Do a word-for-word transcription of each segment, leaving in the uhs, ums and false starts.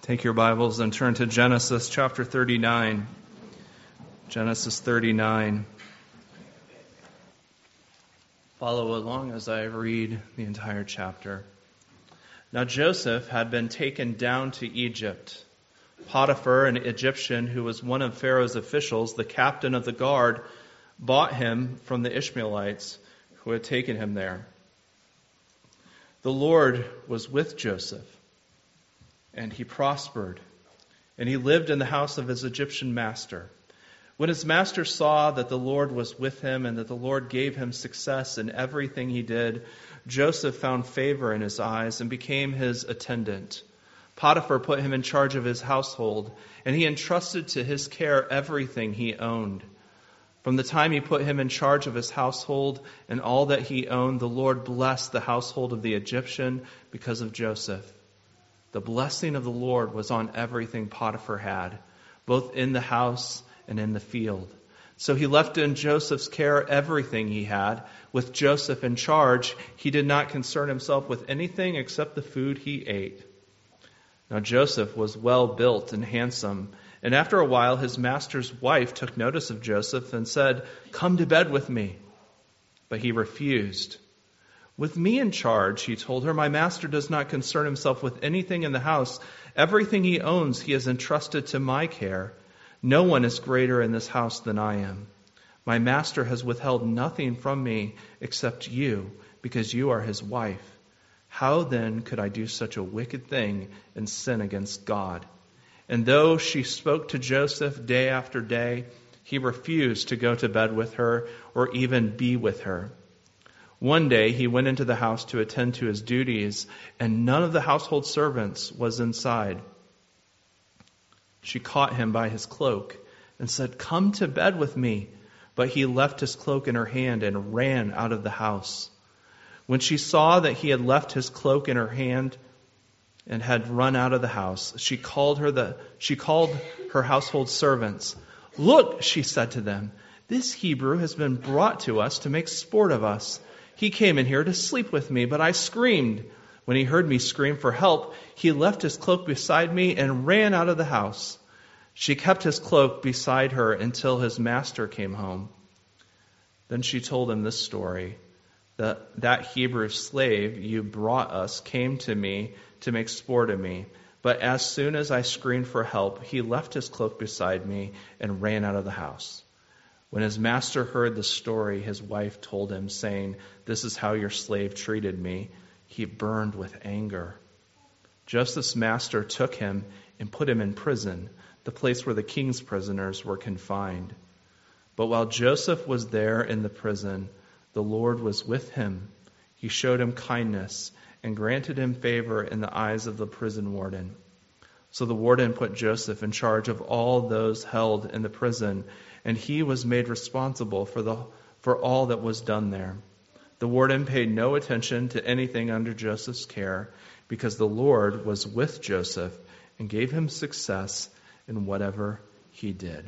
Take your Bibles and turn to Genesis chapter thirty-nine. Genesis thirty-nine. Follow along as I read the entire chapter. Now Joseph had been taken down to Egypt. Potiphar, an Egyptian who was one of Pharaoh's officials, the captain of the guard, bought him from the Ishmaelites who had taken him there. The Lord was with Joseph, and he prospered, and he lived in the house of his Egyptian master. When his master saw that the Lord was with him and that the Lord gave him success in everything he did, Joseph found favor in his eyes and became his attendant. Potiphar put him in charge of his household, and he entrusted to his care everything he owned. From the time he put him in charge of his household and all that he owned, the Lord blessed the household of the Egyptian because of Joseph. The blessing of the Lord was on everything Potiphar had, both in the house and in the field. So he left in Joseph's care everything he had. With Joseph in charge, he did not concern himself with anything except the food he ate. Now Joseph was well built and handsome, and after a while his master's wife took notice of Joseph and said, "Come to bed with me." But he refused. "With me in charge," he told her, "my master does not concern himself with anything in the house. Everything he owns he has entrusted to my care. No one is greater in this house than I am. My master has withheld nothing from me except you, because you are his wife. How then could I do such a wicked thing and sin against God?" And though she spoke to Joseph day after day, he refused to go to bed with her or even be with her. One day he went into the house to attend to his duties, and none of the household servants was inside. She caught him by his cloak and said, "Come to bed with me." But he left his cloak in her hand and ran out of the house. When she saw that he had left his cloak in her hand and had run out of the house, she called her the she called her household servants. "Look," she said to them, "this Hebrew has been brought to us to make sport of us. He came in here to sleep with me, but I screamed. When he heard me scream for help, he left his cloak beside me and ran out of the house." She kept his cloak beside her until his master came home. Then she told him this story. That, that Hebrew slave you brought us came to me to make sport of me. But as soon as I screamed for help, he left his cloak beside me and ran out of the house. When his master heard the story, his wife told him, saying, "This is how your slave treated me." He burned with anger. Joseph's master took him and put him in prison, the place where the king's prisoners were confined. But while Joseph was there in the prison, the Lord was with him. He showed him kindness and granted him favor in the eyes of the prison warden. So the warden put Joseph in charge of all those held in the prison, and he was made responsible for the for all that was done there. The warden paid no attention to anything under Joseph's care, because the Lord was with Joseph and gave him success in whatever he did.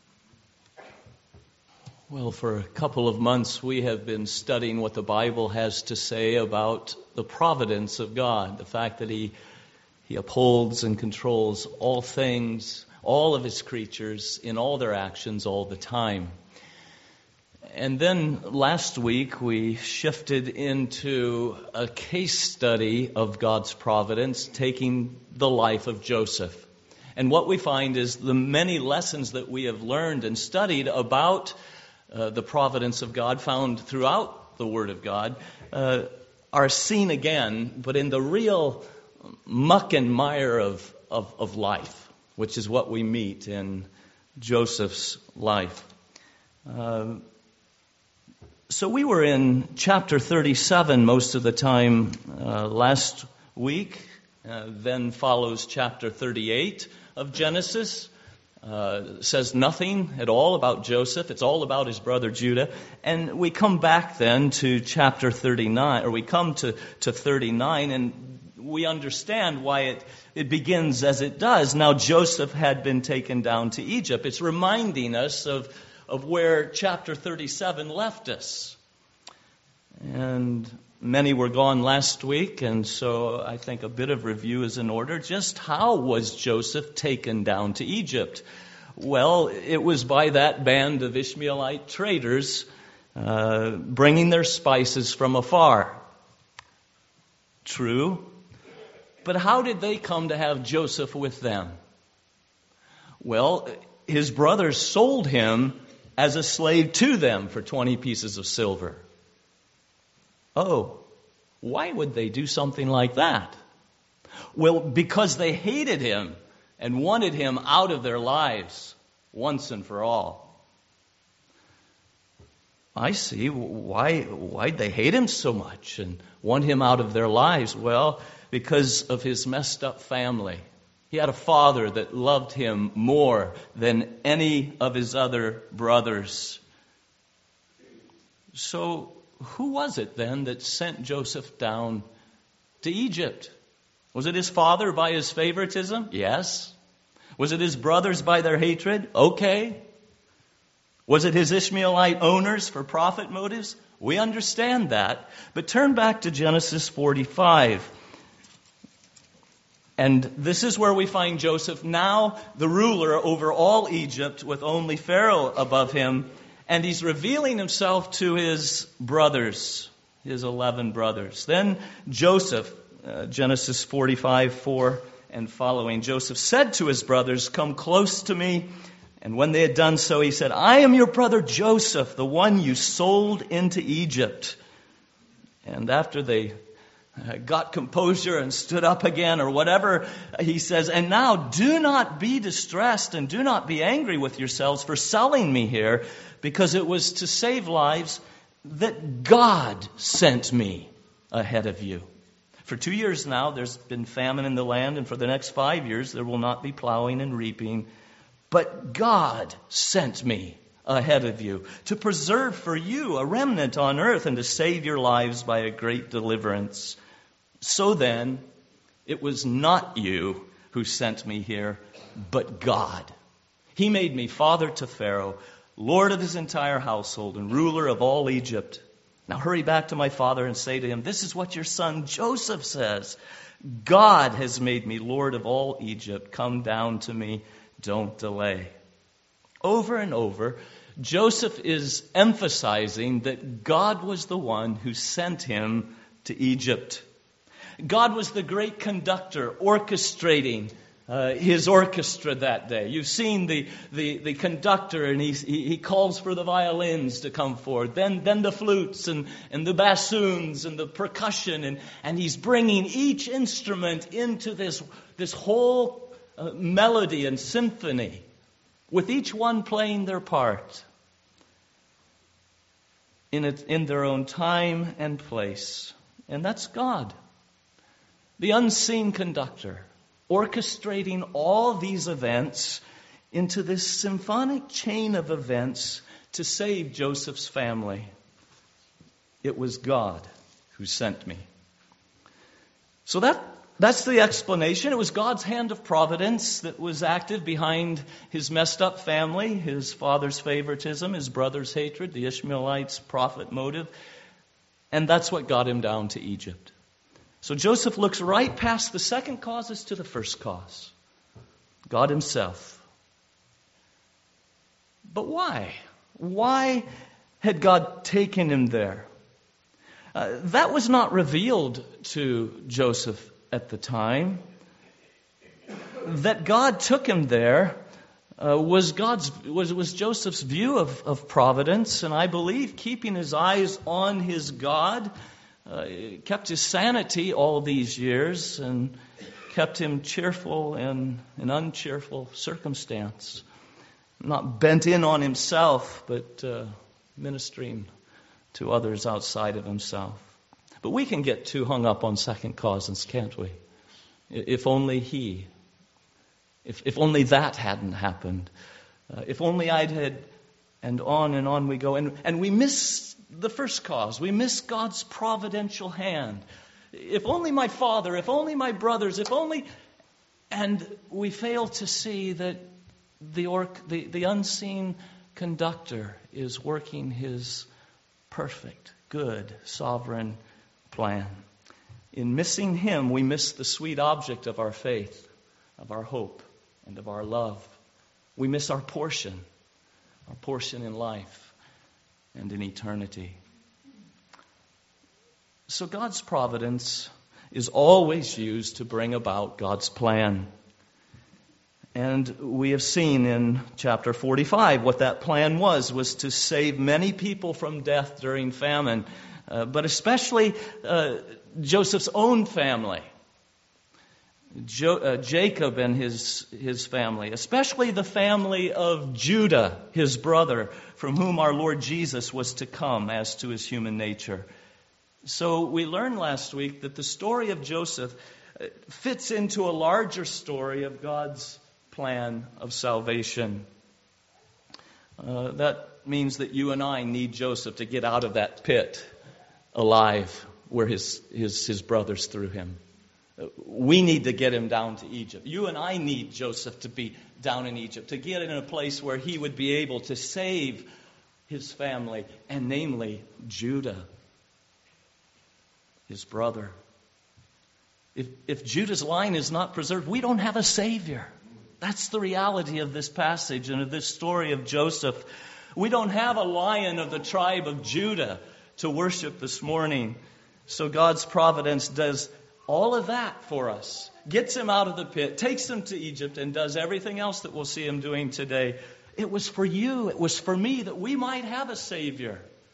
Well, for a couple of months we have been studying what the Bible has to say about the providence of God, the fact that He He upholds and controls all things, all of His creatures, in all their actions all the time. And then last week we shifted into a case study of God's providence, taking the life of Joseph. And what we find is the many lessons that we have learned and studied about uh, the providence of God, found throughout the Word of God, uh, are seen again, but in the real muck and mire of, of, of life, which is what we meet in Joseph's life. Uh, so we were in chapter thirty-seven most of the time uh, last week. Uh, then follows chapter thirty-eight of Genesis. Uh, says nothing at all about Joseph. It's all about his brother Judah. And we come back then to chapter thirty-nine, or we come to, to thirty-nine, and we understand why it, it begins as it does. Now Joseph had been taken down to Egypt. It's reminding us of, of where chapter thirty-seven left us. And many were gone last week, and so I think a bit of review is in order. Just how was Joseph taken down to Egypt? Well, it was by that band of Ishmaelite traders uh, bringing their spices from afar. True. But how did they come to have Joseph with them? Well, his brothers sold him as a slave to them for twenty pieces of silver. Oh, why would they do something like that? Well, because they hated him and wanted him out of their lives once and for all. I see. Why, why'd they hate him so much and want him out of their lives? Well, because of his messed up family. He had a father that loved him more than any of his other brothers. So, who was it then that sent Joseph down to Egypt? Was it his father by his favoritism? Yes. Was it his brothers by their hatred? Okay. Was it his Ishmaelite owners for profit motives? We understand that. But turn back to Genesis forty-five. And this is where we find Joseph, now the ruler over all Egypt, with only Pharaoh above him. And he's revealing himself to his brothers, his eleven brothers. Then Joseph, uh, Genesis forty-five, four and following, Joseph said to his brothers, "Come close to me." And when they had done so, he said, "I am your brother Joseph, the one you sold into Egypt." And after they got composure and stood up again or whatever, he says, "And now do not be distressed and do not be angry with yourselves for selling me here, because it was to save lives that God sent me ahead of you. For two years now there's been famine in the land, and for the next five years there will not be plowing and reaping. But God sent me ahead of you to preserve for you a remnant on earth and to save your lives by a great deliverance. So then, it was not you who sent me here, but God. He made me father to Pharaoh, lord of his entire household, and ruler of all Egypt. Now hurry back to my father and say to him, this is what your son Joseph says. God has made me lord of all Egypt. Come down to me. Don't delay." Over and over, Joseph is emphasizing that God was the one who sent him to Egypt. God was the great conductor orchestrating uh, his orchestra that day. You've seen the, the, the conductor, and he, he calls for the violins to come forward, then, then the flutes and, and the bassoons and the percussion, and, and he's bringing each instrument into this, this whole uh, melody and symphony, with each one playing their part in it, in their own time and place. And that's God, the unseen conductor, orchestrating all these events into this symphonic chain of events to save Joseph's family. It was God who sent me. So that that's the explanation. It was God's hand of providence that was active behind his messed up family, his father's favoritism, his brother's hatred, the Ishmaelites' profit motive. And that's what got him down to Egypt. So Joseph looks right past the second causes to the first cause, God himself. But why? Why had God taken him there? Uh, that was not revealed to Joseph at the time. That God took him there uh, was God's was was Joseph's view of, of providence, and I believe keeping his eyes on his God uh, kept his sanity all these years and kept him cheerful in an uncheerful circumstance. Not bent in on himself, but uh, ministering to others outside of himself. But we can get too hung up on second causes, can't we? If only he, if if only that hadn't happened, uh, if only I'd had, and on and on we go, and and we miss the first cause. We miss God's providential hand. If only my father, if only my brothers, if only, and we fail to see that the or, the, the unseen conductor is working his perfect good, sovereign plan. In missing him, we miss the sweet object of our faith, of our hope, and of our love. We miss our portion, our portion in life and in eternity. So God's providence is always used to bring about God's plan. And we have seen in chapter forty-five what that plan was, was to save many people from death during famine, uh, but especially uh, Joseph's own family, jo- uh, Jacob and his, his family, especially the family of Judah, his brother, from whom our Lord Jesus was to come as to his human nature. So we learned last week that the story of Joseph fits into a larger story of God's plan of salvation. Uh, that means that you and I need Joseph to get out of that pit alive where his, his, his brothers threw him. We need to get him down to Egypt. You and I need Joseph to be down in Egypt, to get in a place where he would be able to save his family, and namely Judah, his brother. If, if Judah's line is not preserved, we don't have a Savior. That's the reality of this passage and of this story of Joseph. We don't have a lion of the tribe of Judah to worship this morning. So God's providence does all of that for us. Gets him out of the pit, takes him to Egypt, and does everything else that we'll see him doing today. It was for you, it was for me, that we might have a Savior.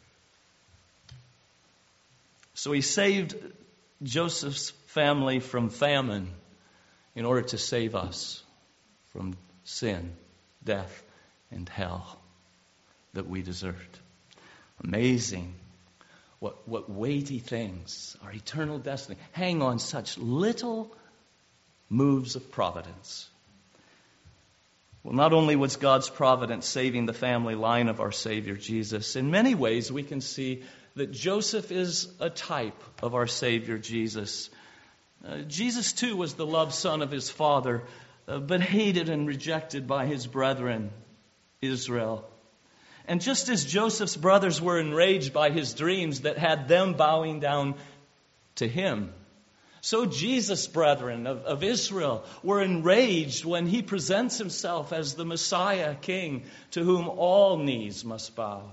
So he saved Joseph's family from famine in order to save us from sin, death, and hell that we deserved. Amazing. What, what weighty things, our eternal destiny, hang on such little moves of providence. Well, not only was God's providence saving the family line of our Savior Jesus, in many ways we can see that Joseph is a type of our Savior Jesus. Uh, Jesus too was the loved son of his father, uh, but hated and rejected by his brethren, Israel. And just as Joseph's brothers were enraged by his dreams that had them bowing down to him, so Jesus' brethren of, of Israel were enraged when he presents himself as the Messiah King to whom all knees must bow.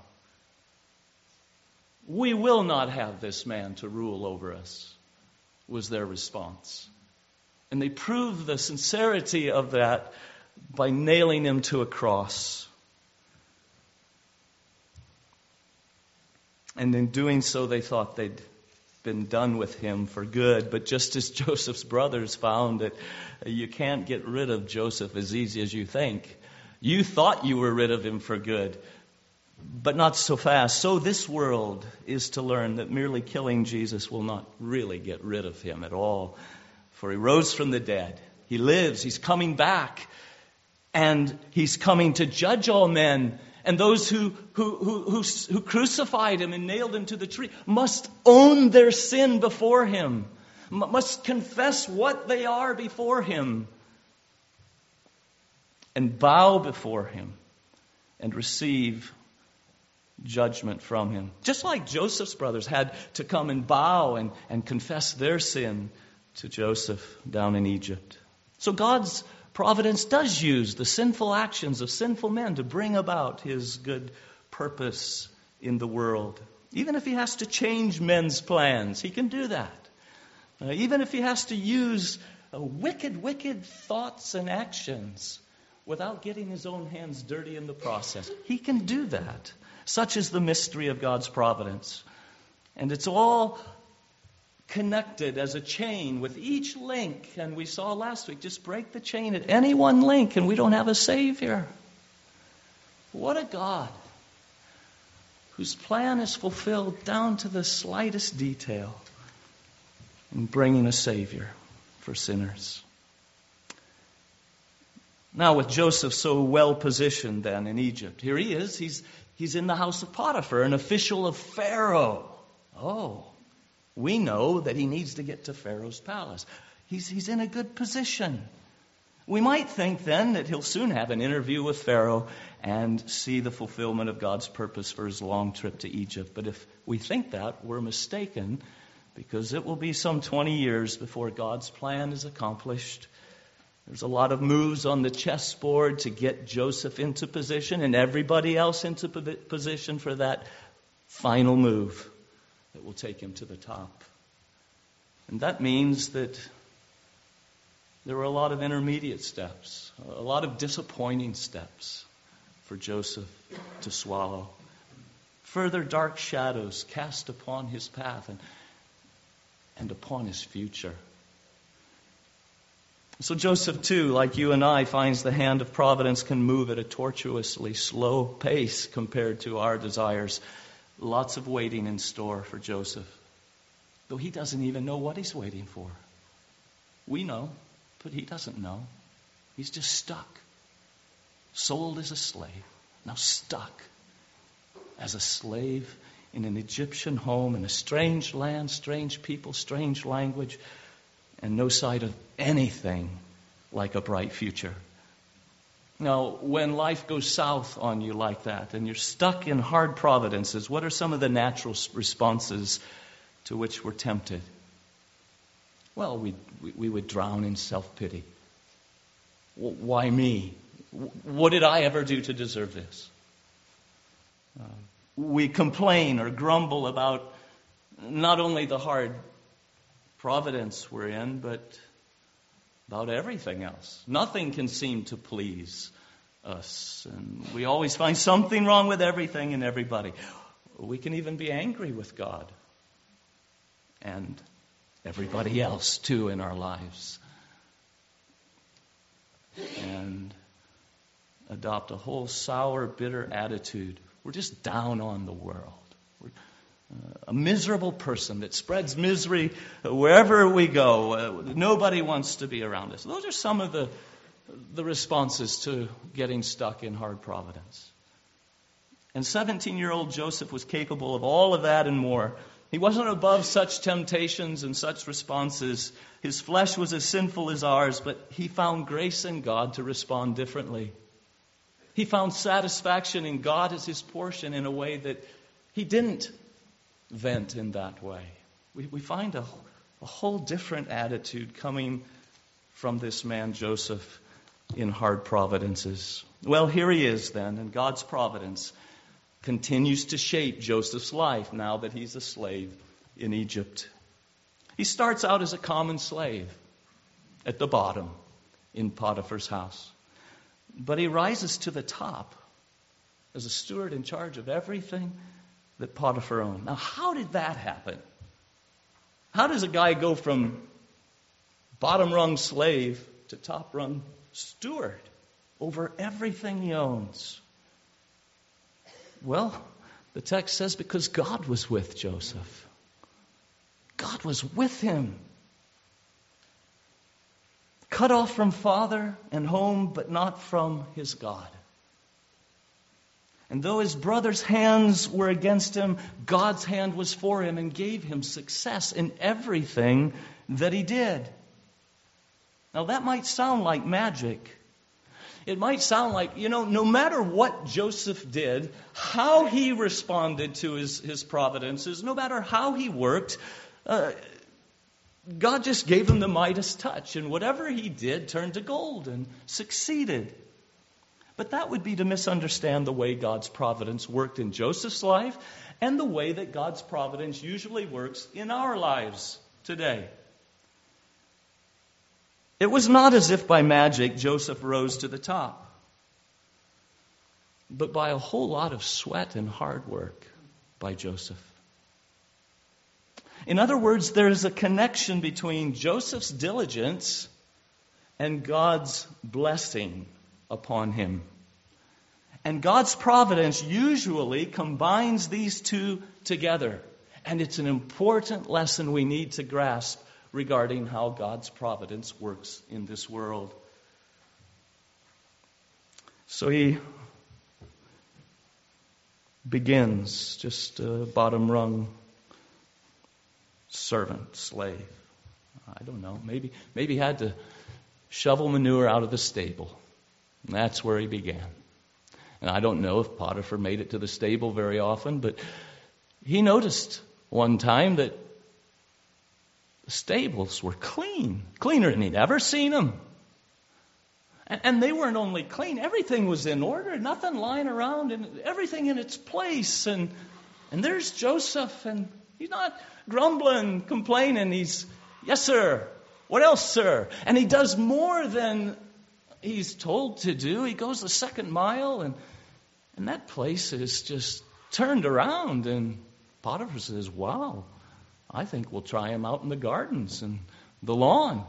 We will not have this man to rule over us, was their response. And they proved the sincerity of that by nailing him to a cross. And in doing so, they thought they'd been done with him for good. But just as Joseph's brothers found that you can't get rid of Joseph as easy as you think. You thought you were rid of him for good, but not so fast. So this world is to learn that merely killing Jesus will not really get rid of him at all. For he rose from the dead. He lives. He's coming back. And he's coming to judge all men. And those who, who, who, who, who crucified him and nailed him to the tree must own their sin before him, must confess what they are before him, and bow before him and receive judgment from him. Just like Joseph's brothers had to come and bow and, and confess their sin to Joseph down in Egypt. So God's providence does use the sinful actions of sinful men to bring about his good purpose in the world. Even if he has to change men's plans, he can do that. Uh, even if he has to use uh, wicked, wicked thoughts and actions without getting his own hands dirty in the process, he can do that. Such is the mystery of God's providence. And it's all connected as a chain with each link. And we saw last week, just break the chain at any one link and we don't have a Savior. What a God whose plan is fulfilled down to the slightest detail in bringing a Savior for sinners. Now with Joseph so well positioned then in Egypt, here he is, he's, he's in the house of Potiphar, an official of Pharaoh. Oh, we know that he needs to get to Pharaoh's palace. He's, he's in a good position. We might think then that he'll soon have an interview with Pharaoh and see the fulfillment of God's purpose for his long trip to Egypt. But if we think that, we're mistaken, because it will be some twenty years before God's plan is accomplished. There's a lot of moves on the chessboard to get Joseph into position and everybody else into position for that final move that will take him to the top. And that means that there were a lot of intermediate steps, a lot of disappointing steps for Joseph to swallow. Further dark shadows cast upon his path and, and upon his future. So Joseph, too, like you and I, finds the hand of providence can move at a tortuously slow pace compared to our desires. Lots of waiting in store for Joseph, though he doesn't even know what he's waiting for. We know, but he doesn't know. He's just stuck. Sold as a slave, now stuck as a slave in an Egyptian home, in a strange land, strange people, strange language, and no sight of anything like a bright future. Now, when life goes south on you like that, and you're stuck in hard providences, what are some of the natural responses to which we're tempted? Well, we we would drown in self-pity. Why me? What did I ever do to deserve this? Uh, we complain or grumble about not only the hard providence we're in, but about everything else. Nothing can seem to please us. And we always find something wrong with everything and everybody. We can even be angry with God and everybody else, too, in our lives. And adopt a whole sour, bitter attitude. We're just down on the world. We're uh, a miserable person that spreads misery wherever we go. Uh, nobody wants to be around us. Those are some of the the responses to getting stuck in hard providence. And seventeen-year-old Joseph was capable of all of that and more. He wasn't above such temptations and such responses. His flesh was as sinful as ours, but he found grace in God to respond differently. He found satisfaction in God as his portion in a way that he didn't vent in that way. We, we find a, a whole different attitude coming from this man Joseph in hard providences. Well, here he is then, and God's providence continues to shape Joseph's life now that he's a slave in Egypt. He starts out as a common slave at the bottom in Potiphar's house. But he rises to the top as a steward in charge of everything that Potiphar owned. Now, how did that happen? How does a guy go from bottom rung slave to top rung steward over everything he owns? Well, the text says because God was with Joseph. God was with him. Cut off from father and home, but not from his God. And though his brother's hands were against him, God's hand was for him and gave him success in everything that he did. Now that might sound like magic. It might sound like, you know, no matter what Joseph did, how he responded to his, his providences, no matter how he worked, uh, God just gave him the Midas touch, and whatever he did turned to gold and succeeded. But that would be to misunderstand the way God's providence worked in Joseph's life and the way that God's providence usually works in our lives today. It was not as if by magic Joseph rose to the top, but by a whole lot of sweat and hard work by Joseph. In other words, there is a connection between Joseph's diligence and God's blessing upon him. And God's providence usually combines these two together. And it's an important lesson we need to grasp regarding how God's providence works in this world. So he begins just a bottom rung servant, slave. I don't know. Maybe maybe he had to shovel manure out of the stable. And that's where he began. And I don't know if Potiphar made it to the stable very often, but he noticed one time that the stables were clean, cleaner than he'd ever seen them. And, and they weren't only clean, everything was in order, nothing lying around, and everything in its place. And and there's Joseph, and he's not grumbling, complaining. He's, yes, sir. What else, sir? And he does more than he's told to do. He goes the second mile, and and that place is just turned around. And Potiphar says, wow, I think we'll try him out in the gardens and the lawn.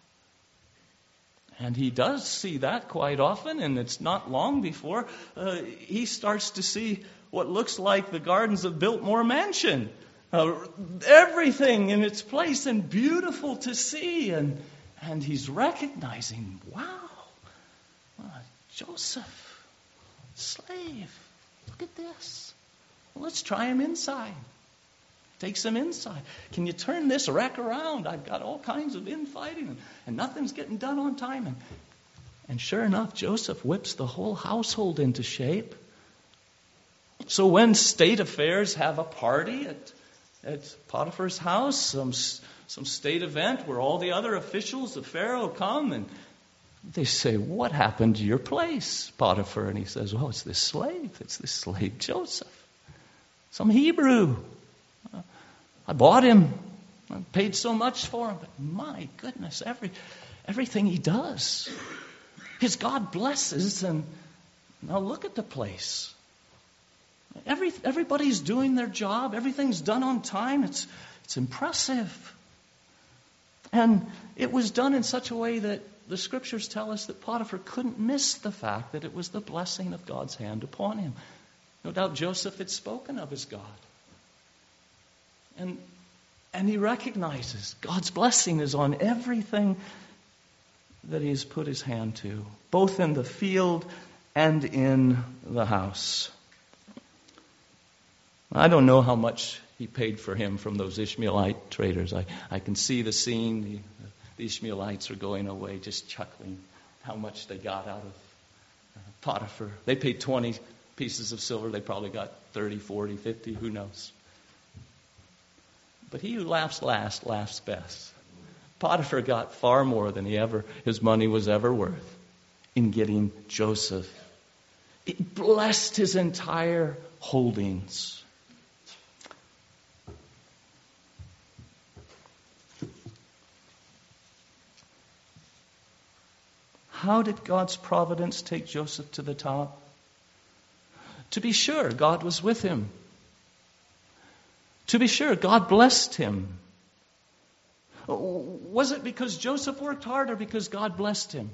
And he does see that quite often, and it's not long before uh, he starts to see what looks like the gardens of Biltmore Mansion. Uh, everything in its place and beautiful to see. And, and he's recognizing, wow, uh, Joseph, slave, look at this. Well, let's try him inside. Takes him inside. Can you turn this wreck around? I've got all kinds of infighting, and, and nothing's getting done on time. And, and sure enough, Joseph whips the whole household into shape. So when state affairs have a party at, at Potiphar's house, some, some state event where all the other officials of Pharaoh come, and they say, what happened to your place, Potiphar? And he says, well, it's this slave. It's this slave Joseph. Some Hebrew. I bought him. I paid so much for him. But my goodness, every everything he does, his God blesses. And now look at the place. Every everybody's doing their job. Everything's done on time. It's it's impressive. And it was done in such a way that the scriptures tell us that Potiphar couldn't miss the fact that it was the blessing of God's hand upon him. No doubt Joseph had spoken of his God. And and he recognizes God's blessing is on everything that he has put his hand to, both in the field and in the house. I don't know how much he paid for him from those Ishmaelite traders. I, I can see the scene. The, the Ishmaelites are going away just chuckling how much they got out of Potiphar. They paid twenty pieces of silver. They probably got thirty, forty, fifty, who knows. But he who laughs last, laughs best. Potiphar got far more than he ever, his money was ever worth in getting Joseph. It blessed his entire holdings. How did God's providence take Joseph to the top? To be sure, God was with him. To be sure, God blessed him. Was it because Joseph worked hard or because God blessed him?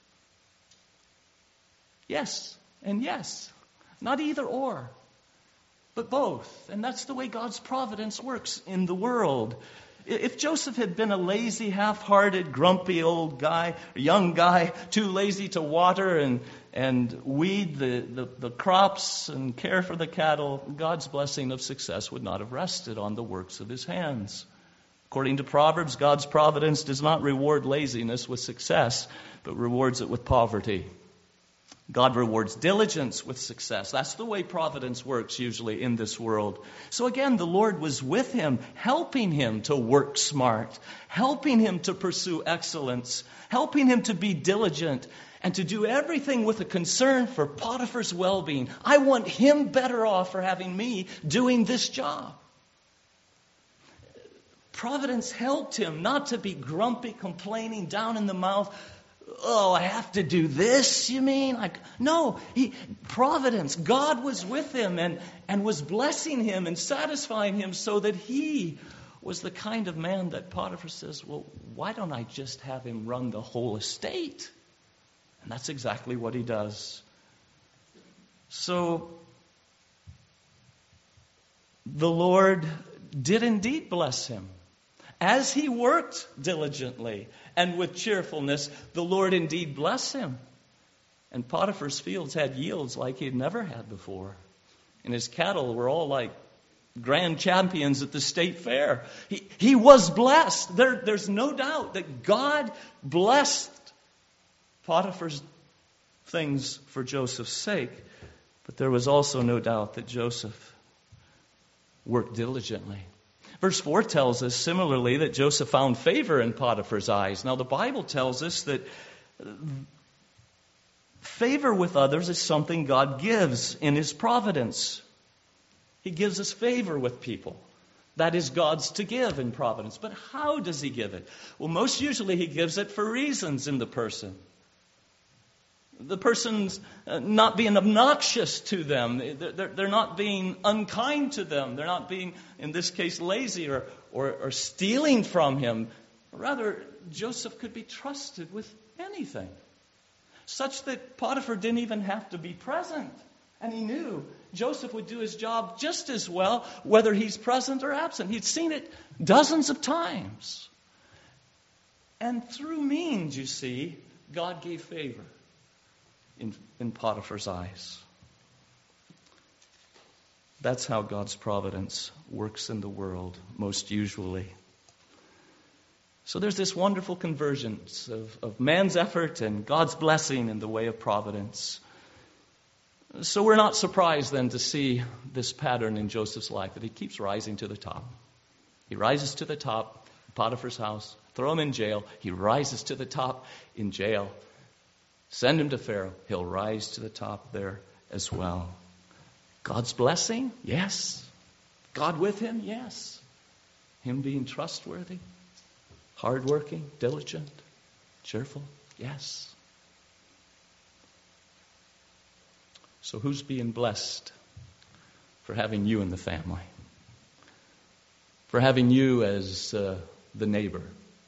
Yes, and yes. Not either or, but both. And that's the way God's providence works in the world. If Joseph had been a lazy, half-hearted, grumpy old guy, young guy, too lazy to water and, and weed the, the, the crops and care for the cattle, God's blessing of success would not have rested on the works of his hands. According to Proverbs, God's providence does not reward laziness with success, but rewards it with poverty. God rewards diligence with success. That's the way providence works usually in this world. So again, the Lord was with him, helping him to work smart, helping him to pursue excellence, helping him to be diligent, and to do everything with a concern for Potiphar's well-being. I want him better off for having me doing this job. Providence helped him not to be grumpy, complaining, down in the mouth. Oh, I have to do this, you mean? Like, no, he, providence, God was with him and, and was blessing him and satisfying him so that he was the kind of man that Potiphar says, well, why don't I just have him run the whole estate? And that's exactly what he does. So, the Lord did indeed bless him. As he worked diligently and with cheerfulness, the Lord indeed blessed him. And Potiphar's fields had yields like he had never had before. And his cattle were all like grand champions at the state fair. He, he was blessed. There, there's no doubt that God blessed Potiphar's things for Joseph's sake, but there was also no doubt that Joseph worked diligently. Verse four tells us similarly that Joseph found favor in Potiphar's eyes. Now the Bible tells us that favor with others is something God gives in His providence. He gives us favor with people. That is God's to give in providence. But how does He give it? Well, most usually He gives it for reasons in the person. The person's not being obnoxious to them. They're not being unkind to them. They're not being, in this case, lazy or, or, or stealing from him. Rather, Joseph could be trusted with anything, such that Potiphar didn't even have to be present. And he knew Joseph would do his job just as well, whether he's present or absent. He'd seen it dozens of times. And through means, you see, God gave favor in, in Potiphar's eyes. That's how God's providence works in the world, most usually. So there's this wonderful convergence of, of man's effort and God's blessing in the way of providence. So we're not surprised then to see this pattern in Joseph's life, that he keeps rising to the top. He rises to the top, Potiphar's house, throw him in jail. He rises to the top in jail. Send him to Pharaoh. He'll rise to the top there as well. God's blessing? Yes. God with him? Yes. Him being trustworthy, hardworking, diligent, cheerful? Yes. So who's being blessed for having you in the family? For having you as uh, the neighbor?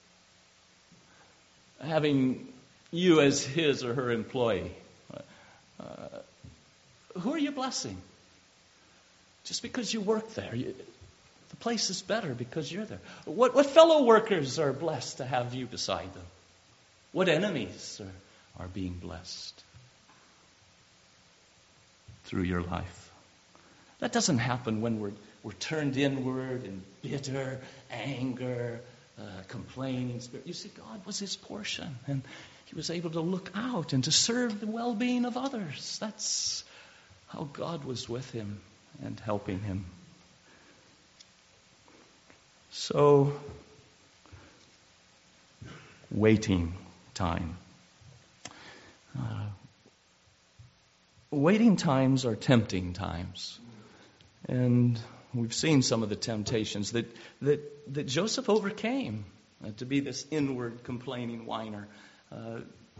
Having you as his or her employee? Uh, who are you blessing? Just because you work there. You, the place is better because you're there. What, what fellow workers are blessed to have you beside them? What enemies are, are being blessed through your life? That doesn't happen when we're, we're turned inward in bitter, anger, uh, complaining spirit. You see, God was his portion, and he was able to look out and to serve the well-being of others. That's how God was with him and helping him. So, waiting time. Uh, waiting times are tempting times. And we've seen some of the temptations that that, that Joseph overcame, uh, to be this inward complaining whiner. Uh,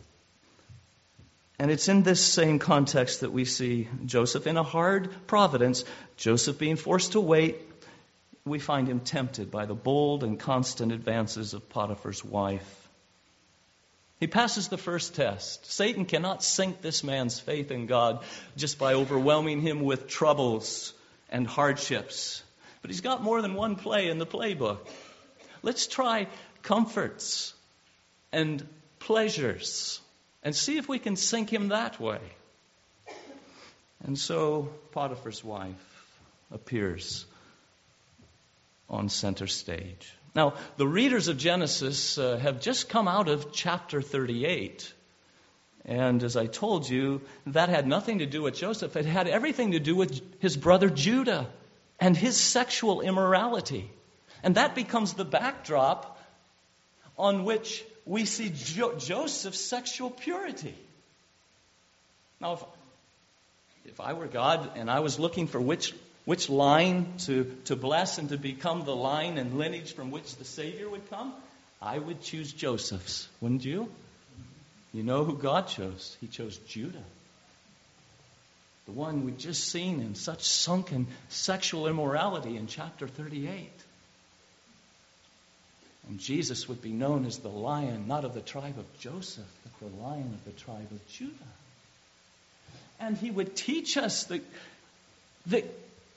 and it's in this same context that we see Joseph in a hard providence, Joseph being forced to wait. We find him tempted by the bold and constant advances of Potiphar's wife. He passes the first test. Satan cannot sink this man's faith in God just by overwhelming him with troubles and hardships. But he's got more than one play in the playbook. Let's try comforts and pleasures and see if we can sink him that way. And so Potiphar's wife appears on center stage. Now, the readers of Genesis uh, have just come out of chapter thirty-eight. And as I told you, that had nothing to do with Joseph. It had everything to do with his brother Judah and his sexual immorality. And that becomes the backdrop on which we see jo- Joseph's sexual purity. Now, if, if I were God and I was looking for which which line to, to bless and to become the line and lineage from which the Savior would come, I would choose Joseph's, wouldn't you? You know who God chose? He chose Judah. The one we've just seen in such sunken sexual immorality in chapter thirty-eight. And Jesus would be known as the Lion, not of the tribe of Joseph, but the Lion of the tribe of Judah. And he would teach us that, that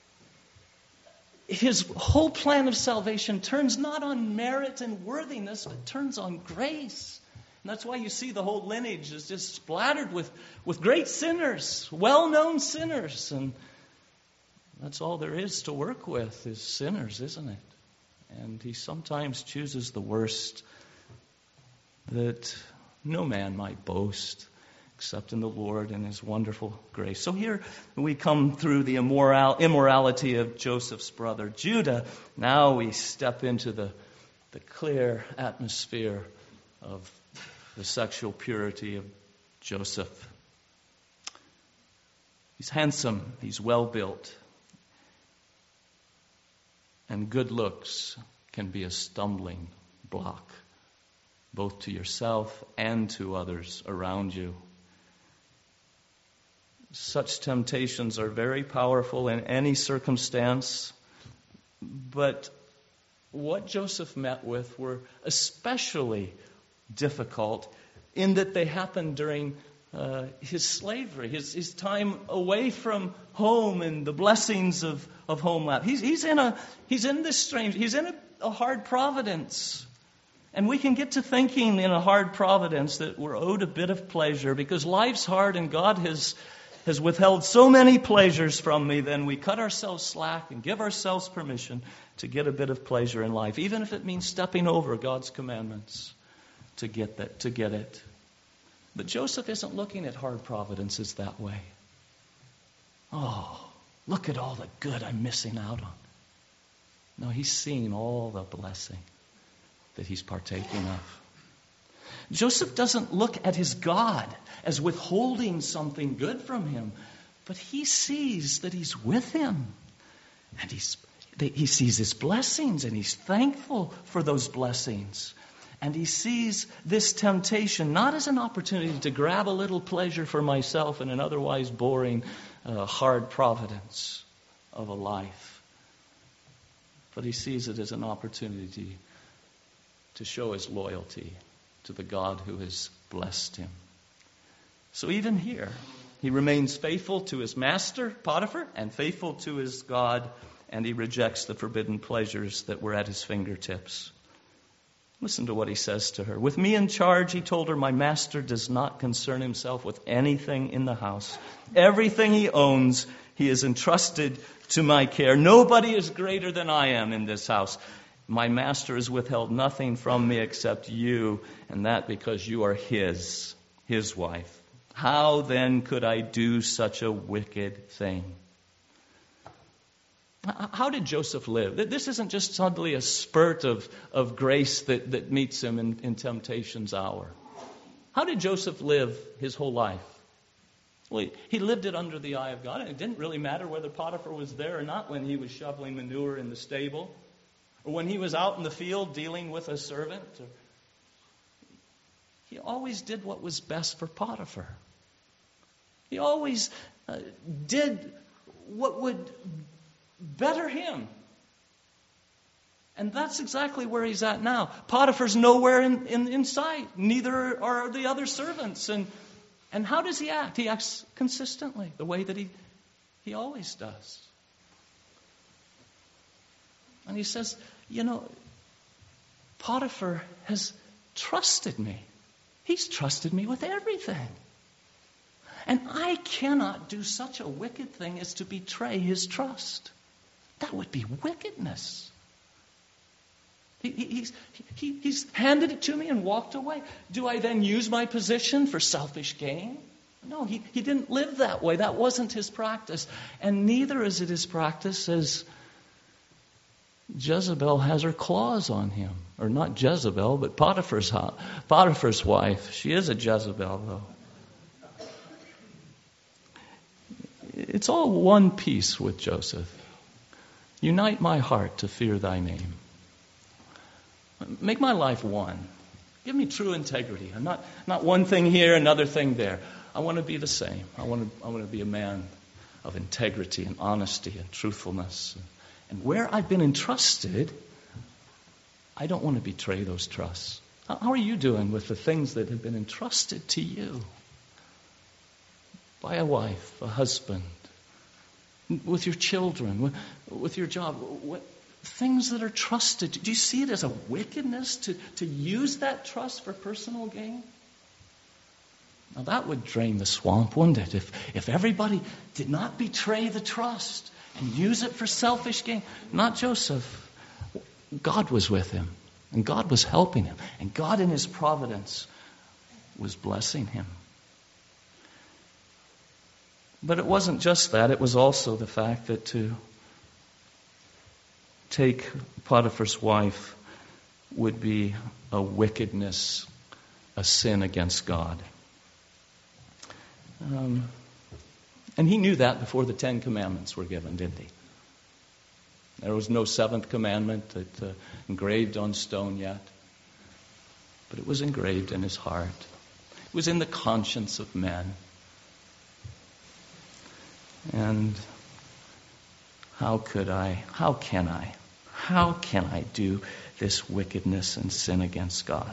his whole plan of salvation turns not on merit and worthiness, but turns on grace. And that's why you see the whole lineage is just splattered with, with great sinners, well-known sinners. And that's all there is to work with is sinners, isn't it? And he sometimes chooses the worst that No man might boast except in the Lord and his wonderful grace. So here we come through the immoral, immorality of Joseph's brother Judah. Now we step into the, the clear atmosphere of the sexual purity of Joseph. He's handsome, he's well-built, and good looks can be a stumbling block, both to yourself and to others around you. Such temptations are very powerful in any circumstance, but what Joseph met with were especially difficult in that they happened during uh, his slavery, his, his time away from home and the blessings of, of home life. He's, he's in a he's in this strange, he's in a, a hard providence. And we can get to thinking in a hard providence that we're owed a bit of pleasure because life's hard and God has has withheld so many pleasures from me, then we cut ourselves slack and give ourselves permission to get a bit of pleasure in life, even if it means stepping over God's commandments to get that, to get it. But Joseph isn't looking at hard providences that way. Oh, look at all the good I'm missing out on. No, he's seeing all the blessing that he's partaking of. Joseph doesn't look at his God as withholding something good from him, but he sees that he's with him. And he's, he sees his blessings, and he's thankful for those blessings. And he sees this temptation not as an opportunity to grab a little pleasure for myself in an otherwise boring, uh, hard providence of a life, but he sees it as an opportunity to show his loyalty to the God who has blessed him. So even here, he remains faithful to his master, Potiphar, and faithful to his God, and he rejects the forbidden pleasures that were at his fingertips. Listen to what he says to her. With me in charge, he told her, my master does not concern himself with anything in the house. Everything he owns, he has entrusted to my care. Nobody is greater than I am in this house. My master has withheld nothing from me except you, and that because you are his, his wife. How then could I do such a wicked thing? How did Joseph live? This isn't just suddenly a spurt of, of grace that, that meets him in, in temptation's hour. How did Joseph live his whole life? Well, he, he lived it under the eye of God. And it didn't really matter whether Potiphar was there or not when he was shoveling manure in the stable, or when he was out in the field dealing with a servant. He always did what was best for Potiphar. He always uh, did what would better him. And that's exactly where he's at now. Potiphar's nowhere in, in, in sight. Neither are the other servants. And, and how does he act? He acts consistently, the way that he, he always does. And he says, you know, Potiphar has trusted me. He's trusted me with everything. And I cannot do such a wicked thing as to betray his trust. That would be wickedness. He, he, he's, he, he's handed it to me and walked away. Do I then use my position for selfish gain? No, he, he didn't live that way. That wasn't his practice. And neither is it his practice as Jezebel has her claws on him. Or not Jezebel, but Potiphar's, Potiphar's wife. She is a Jezebel, though. It's all one piece with Joseph. Unite my heart to fear thy name. Make my life one. Give me true integrity. I'm not, not one thing here, another thing there. I want to be the same. I want to, I want to be a man of integrity and honesty and truthfulness. And where I've been entrusted, I don't want to betray those trusts. How are you doing with the things that have been entrusted to you? By a wife, a husband, with your children, with, with your job, what, things that are trusted. Do you see it as a wickedness to, to use that trust for personal gain? Now that would drain the swamp, wouldn't it? If, if everybody did not betray the trust and use it for selfish gain. Not Joseph. God was with him, and God was helping him, and God in his providence was blessing him. But it wasn't just that. It was also the fact that to take Potiphar's wife would be a wickedness, a sin against God. Um, and he knew that before the Ten Commandments were given, didn't he? There was no seventh commandment that uh, engraved on stone yet. But it was engraved in his heart. It was in the conscience of men. And how could I, how can I, how can I do this wickedness and sin against God?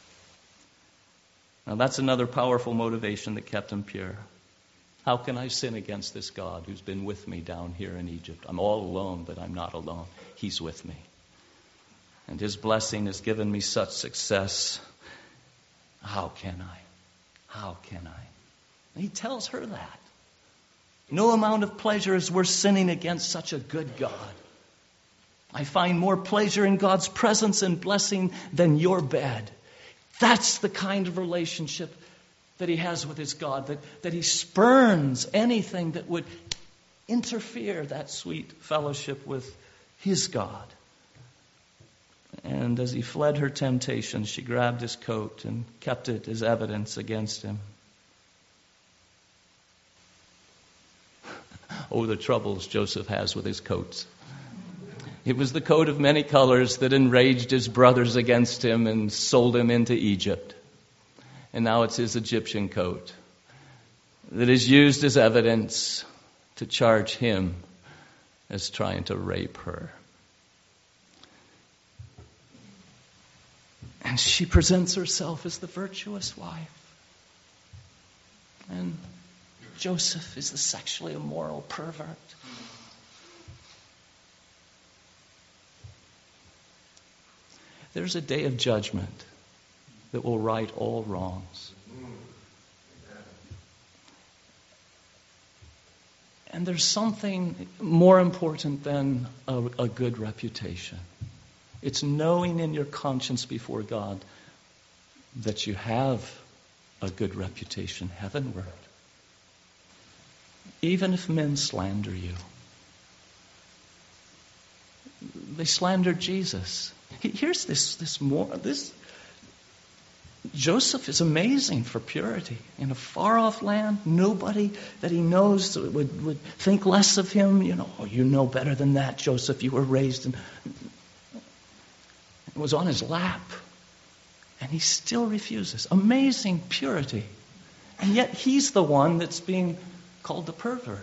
Now that's another powerful motivation that kept him pure. How can I sin against this God who's been with me down here in Egypt? I'm all alone, but I'm not alone. He's with me. And his blessing has given me such success. How can I? How can I? And he tells her that. No amount of pleasure is worth sinning against such a good God. I find more pleasure in God's presence and blessing than your bed. That's the kind of relationship that he has with his God, that, that he spurns anything that would interfere that sweet fellowship with his God. And as he fled her temptation, she grabbed his coat and kept it as evidence against him. Oh, the troubles Joseph has with his coats. It was the coat of many colors that enraged his brothers against him and sold him into Egypt. And now it's his Egyptian coat that is used as evidence to charge him as trying to rape her. And she presents herself as the virtuous wife. And Joseph is the sexually immoral pervert. There's a day of judgment that will right all wrongs. And there's something more important than a, a good reputation. It's knowing in your conscience before God that you have a good reputation heavenward. Even if men slander you. They slandered Jesus. Here's this this more this Joseph is amazing for purity. In a far-off land, nobody that he knows would, would think less of him. You know, oh, you know better than that, Joseph. You were raised in... It was on his lap. And he still refuses. Amazing purity. And yet he's the one that's being called the pervert.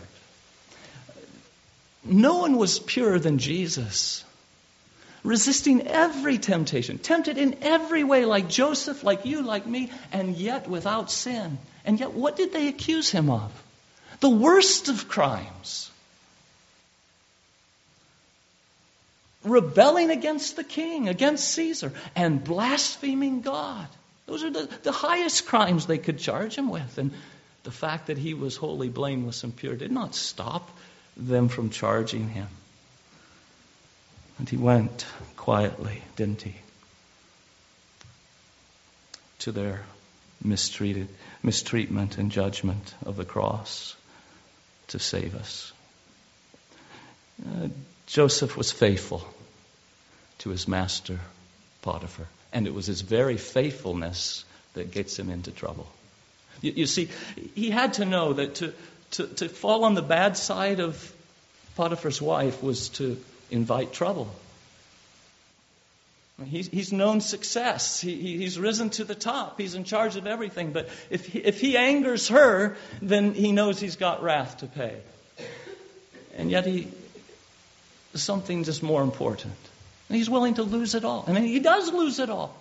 No one was purer than Jesus. Resisting every temptation, tempted in every way, like Joseph, like you, like me, and yet without sin. And yet what did they accuse him of? The worst of crimes. Rebelling against the king, against Caesar, and blaspheming God. Those are the, the highest crimes they could charge him with. And the fact that he was wholly blameless and pure did not stop them from charging him. And he went quietly, didn't he? To their mistreated, mistreatment and judgment of the cross to save us. Uh, Joseph was faithful to his master, Potiphar. And it was his very faithfulness that gets him into trouble. You, you see, he had to know that to, to, to fall on the bad side of Potiphar's wife was to invite trouble. He's, he's known success. He, he's risen to the top. He's in charge of everything. But if he, if he angers her, then he knows he's got wrath to pay. And yet he, something just more important. And he's willing to lose it all. I mean, he does lose it all.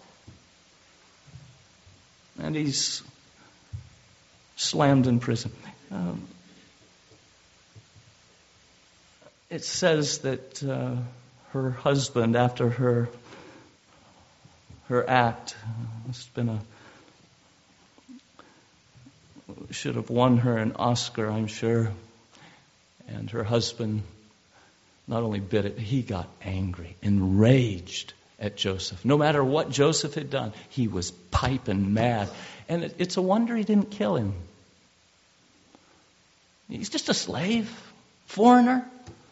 And he's slammed in prison. Um, it says that uh, her husband, after her her act, it's been a should have won her an Oscar, I'm sure. And her husband not only bit it, he got angry, enraged at Joseph. No matter what Joseph had done, he was ripe and mad. And it, it's a wonder he didn't kill him. He's just a slave, foreigner.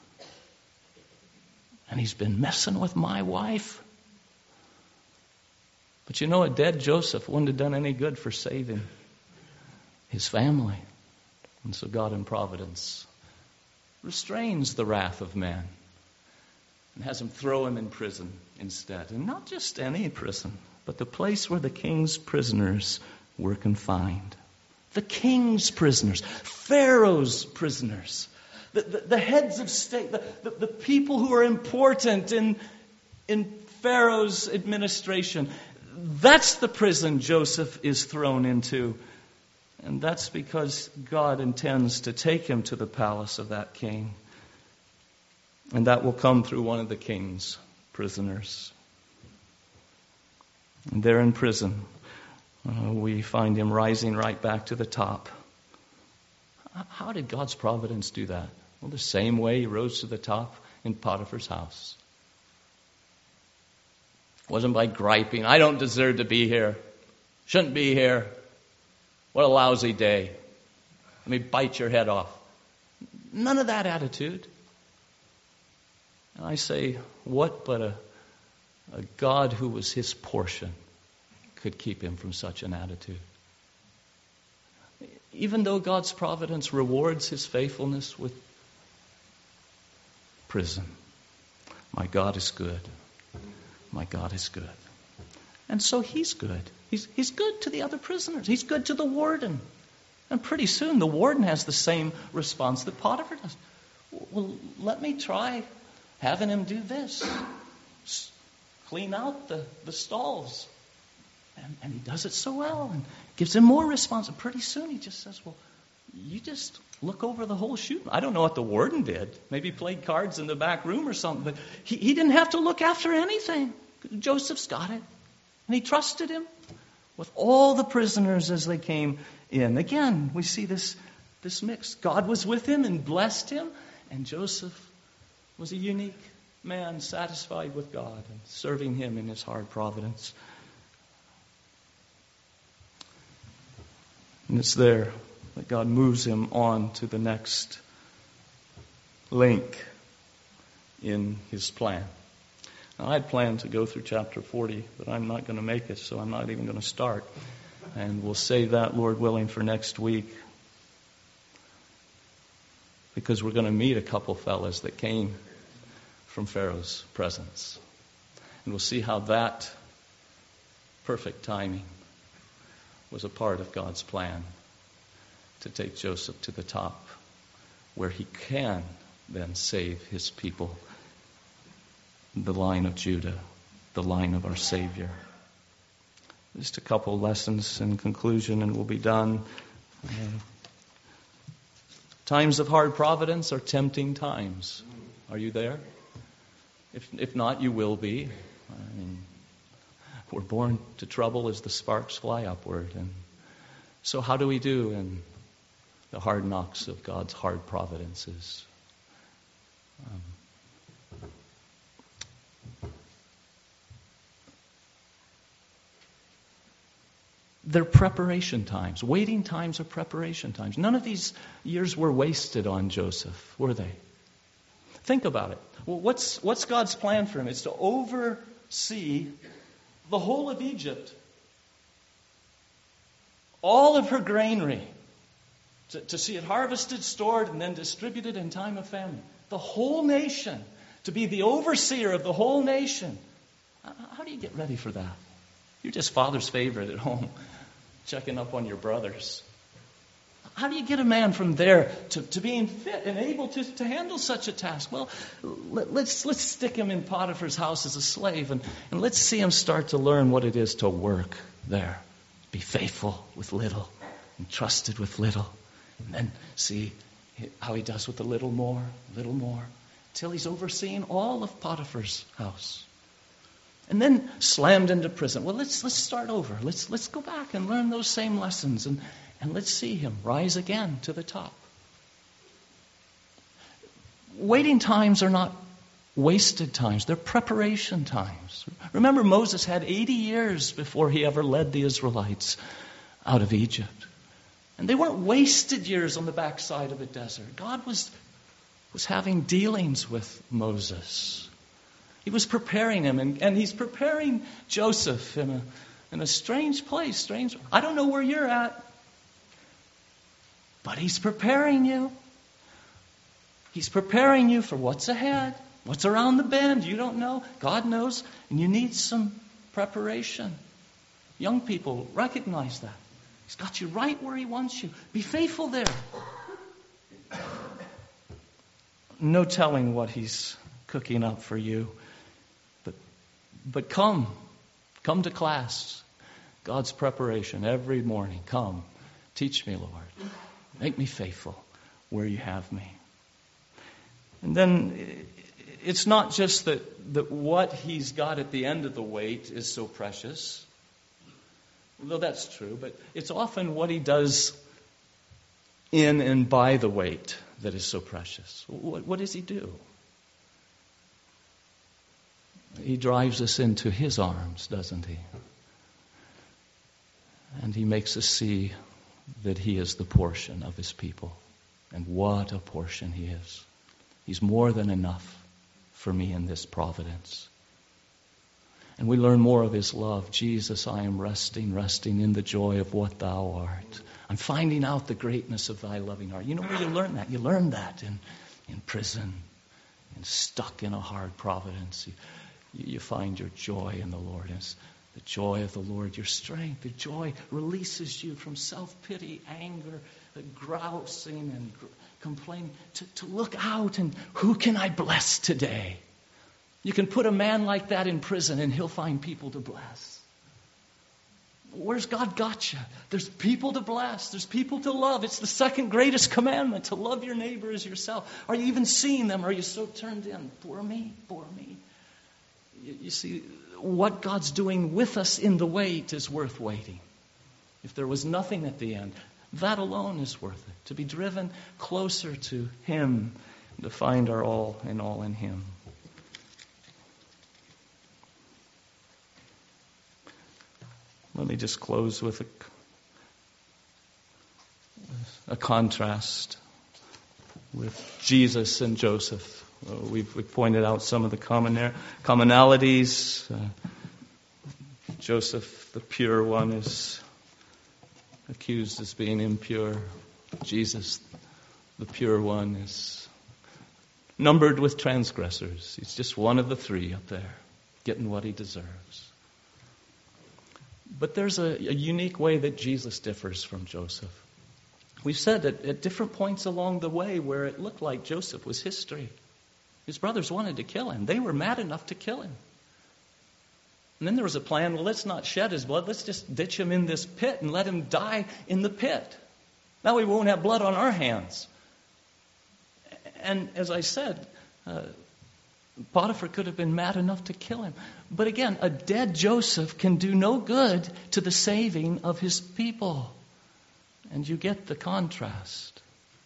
And he's been messing with my wife. But you know, a dead Joseph wouldn't have done any good for saving his family. And so God in providence restrains the wrath of man and has him throw him in prison instead. And not just any prison, but the place where the king's prisoners were confined. The king's prisoners, Pharaoh's prisoners, the, the, the heads of state, the, the, the people who are important in, in Pharaoh's administration. That's the prison Joseph is thrown into. And that's because God intends to take him to the palace of that king. And that will come through one of the king's prisoners. And there in prison, uh, we find him rising right back to the top. How did God's providence do that? Well, the same way he rose to the top in Potiphar's house. It wasn't by griping, I don't deserve to be here. Shouldn't be here. What a lousy day. Let me bite your head off. None of that attitude. And I say, what but a, a God who was his portion could keep him from such an attitude? Even though God's providence rewards his faithfulness with prison, my God is good. My God is good. And so he's good. He's, he's good to the other prisoners. He's good to the warden. And pretty soon the warden has the same response that Potiphar does. Well, let me try having him do this. Clean out the, the stalls. And, and he does it so well and gives him more response. And pretty soon he just says, well, you just look over the whole shoot. I don't know what the warden did. Maybe played cards in the back room or something. But he, he didn't have to look after anything. Joseph's got it. And he trusted him with all the prisoners as they came in. Again, we see this, this mix. God was with him and blessed him. And Joseph was a unique man, satisfied with God and serving him in his hard providence. And it's there that God moves him on to the next link in his plan. Now, I had planned to go through chapter forty, but I'm not going to make it, so I'm not even going to start. And we'll save that, Lord willing, for next week. Because we're going to meet a couple fellas that came from Pharaoh's presence. And we'll see how that perfect timing was a part of God's plan to take Joseph to the top, where he can then save his people, the line of Judah, the line of our Savior. Just a couple lessons in conclusion and we'll be done. Uh, times of hard providence are tempting times. Are you there? If, if not, you will be. I mean, we're born to trouble as the sparks fly upward. And so how do we do in the hard knocks of God's hard providences? Um, They're preparation times. Waiting times are preparation times. None of these years were wasted on Joseph, were they? Think about it. Well, what's, what's God's plan for him? It's to oversee the whole of Egypt. All of her granary. To, to see it harvested, stored, and then distributed in time of famine. The whole nation. To be the overseer of the whole nation. How do you get ready for that? You're just father's favorite at home, checking up on your brothers. How do you get a man from there to, to being fit and able to, to handle such a task? Well, let, let's let's stick him in Potiphar's house as a slave, and, and let's see him start to learn what it is to work there. Be faithful with little and trusted with little. And then see how he does with a little more, a little more, till he's overseeing all of Potiphar's house. And then slammed into prison. Well, let's let's start over. Let's let's go back and learn those same lessons, and, and let's see him rise again to the top. Waiting times are not wasted times. They're preparation times. Remember, Moses had eighty years before he ever led the Israelites out of Egypt. And they weren't wasted years on the backside of a desert. God was, was having dealings with Moses. He was preparing him, and, and he's preparing Joseph in a, in a strange place. Strange. I don't know where you're at, but he's preparing you. He's preparing you for what's ahead, what's around the bend. You don't know. God knows, and you need some preparation. Young people, recognize that. He's got you right where he wants you. Be faithful there. No telling what he's cooking up for you. But, but come. Come to class. God's preparation every morning. Come. Teach me, Lord. Make me faithful where you have me. And then it's not just that, that what he's got at the end of the wait is so precious. Though that's true, but it's often what he does in and by the wait that is so precious. What, what does he do? He drives us into his arms, doesn't he? And he makes us see that he is the portion of his people. And what a portion he is. He's more than enough for me in this providence. And we learn more of his love. Jesus, I am resting, resting in the joy of what thou art. I'm finding out the greatness of thy loving heart. You know where you learn that? You learn that in, in prison, and stuck in a hard providence. You, you find your joy in the Lord. It's the joy of the Lord, your strength. The joy releases you from self-pity, anger, grousing and gr- complaining. To, to look out and who can I bless today? You can put a man like that in prison and he'll find people to bless. Where's God got you? There's people to bless. There's people to love. It's the second greatest commandment, to love your neighbor as yourself. Are you even seeing them? Are you so turned in? Poor me, poor me. You, you see, what God's doing with us in the wait is worth waiting. If there was nothing at the end, that alone is worth it. To be driven closer to him, to find our all and all in him. Let me just close with a, a contrast with Jesus and Joseph. Uh, we've, we've pointed out some of the common, commonalities. Uh, Joseph, the pure one, is accused as being impure. Jesus, the pure one, is numbered with transgressors. He's just one of the three up there, getting what he deserves. But there's a, a unique way that Jesus differs from Joseph. We've said that at different points along the way where it looked like Joseph was history. His brothers wanted to kill him. They were mad enough to kill him. And then there was a plan, well, let's not shed his blood. Let's just ditch him in this pit and let him die in the pit. Now we won't have blood on our hands. And as I said, uh, Potiphar could have been mad enough to kill him. But again, a dead Joseph can do no good to the saving of his people. And you get the contrast.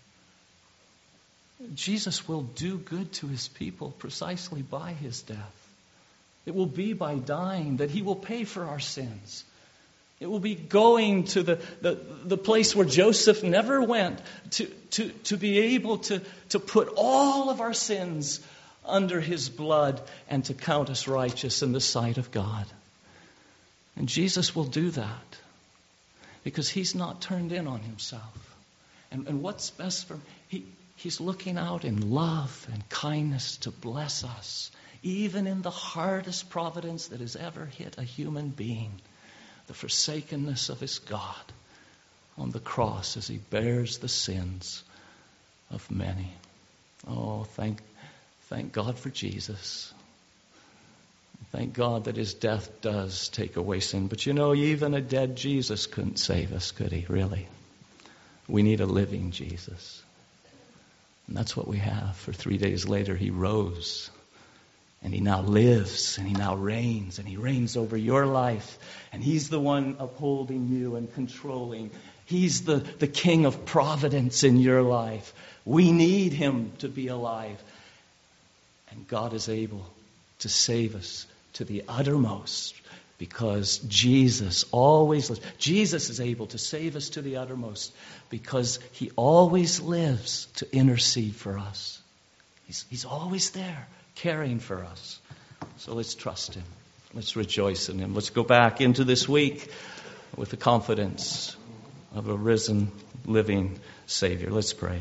Jesus will do good to his people precisely by his death. It will be by dying that he will pay for our sins. It will be going to the, the, the place where Joseph never went to, to, to be able to, to put all of our sins under his blood and to count us righteous in the sight of God. And Jesus will do that because he's not turned in on himself. And, and what's best for him? He, he's looking out in love and kindness to bless us, even in the hardest providence that has ever hit a human being, the forsakenness of his God on the cross as he bears the sins of many. Oh, thank Thank God for Jesus. Thank God that his death does take away sin. But you know, even a dead Jesus couldn't save us, could he? Really? We need a living Jesus. And that's what we have. For three days later, he rose. And he now lives, and he now reigns, and he reigns over your life. And he's the one upholding you and controlling. He's the, the king of providence in your life. We need him to be alive. And God is able to save us to the uttermost because Jesus always lives. Jesus is able to save us to the uttermost because he always lives to intercede for us. He's, he's always there caring for us. So let's trust him. Let's rejoice in him. Let's go back into this week with the confidence of a risen, living Savior. Let's pray.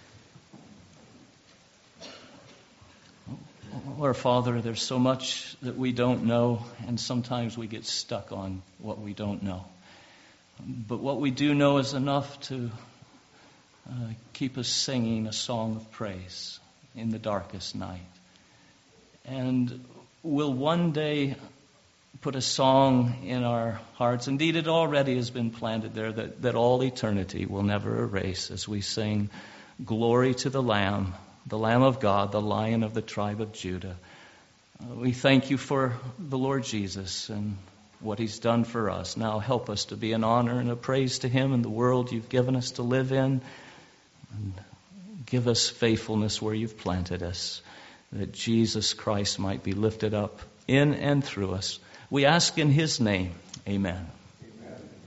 Our Father, there's so much that we don't know, and sometimes we get stuck on what we don't know. But what we do know is enough to uh, keep us singing a song of praise in the darkest night. And we'll one day put a song in our hearts. Indeed, it already has been planted there that, that all eternity will never erase as we sing, "Glory to the Lamb, the Lamb of God, the Lion of the tribe of Judah." Uh, we thank you for the Lord Jesus and what he's done for us. Now help us to be an honor and a praise to him in the world you've given us to live in. And give us faithfulness where you've planted us, that Jesus Christ might be lifted up in and through us. We ask in his name. Amen.